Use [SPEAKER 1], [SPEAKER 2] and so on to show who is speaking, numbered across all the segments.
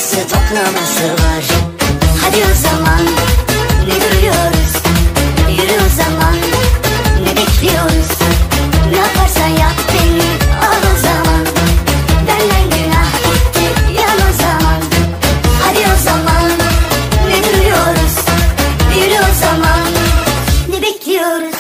[SPEAKER 1] dağılması toplaması var. Hadi o zaman ne duruyoruz? Yürü o zaman, ne bekliyoruz? Ne yaparsan yap beni al o zaman. Benden günah gitti yan o zaman. Hadi o zaman ne duruyoruz? Yürü o zaman, ne bekliyoruz?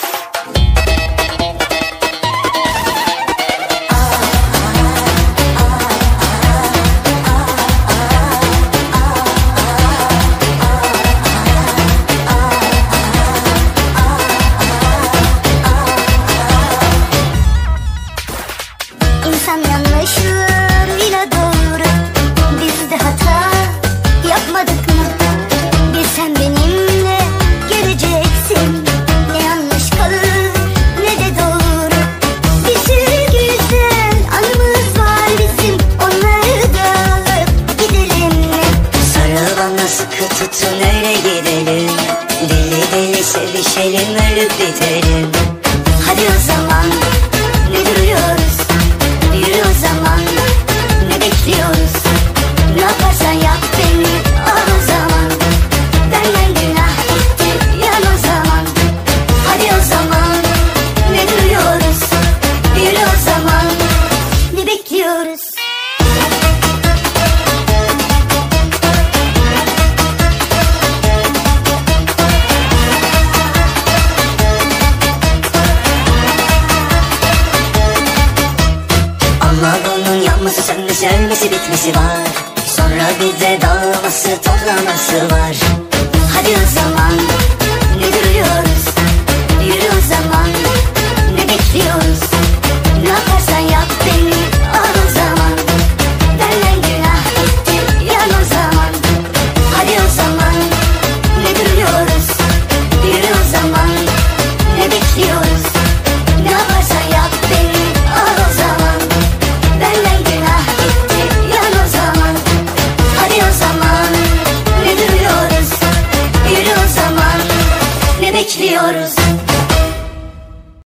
[SPEAKER 1] İnsan yanlışlarıyla doğru, biz de hata yapmadık mı? Bir sen benimle geleceksin, ne yanlış kalır ne de doğru. Bir sürü güzel anımız var bizim, onları da alıp gidelim mi? Sarıl bana sıkı tutun öyle gidelim, deli deli sevişelim ölüp bitelim. Hadi o zaman ne duruyoruz? Yürü o zaman, ne bekliyoruz? Ne yaparsan yap beni al o zaman. Benden günah gitti yan o zaman. Hadi o zaman ne duruyoruz? Yürü o zaman, ne bekliyoruz? Allah bunun yapması sönmesi ölmesi bitmesi var. Sonra bir de dağılması toplaması var. Hadi o zaman ne duruyoruz? Yürü o zaman, ne bekliyoruz? Ne yaparsan yap beni al o zaman. Benden günah gitti yan o zaman. Hadi o zaman ne duruyoruz? Yürü o zaman, ne bekliyoruz? Ne yaparsan yap beni al o zaman. Benden günah gitti yan o zaman. Hadi o zaman ne duruyoruz? Yürü o zaman, ne bekliyoruz?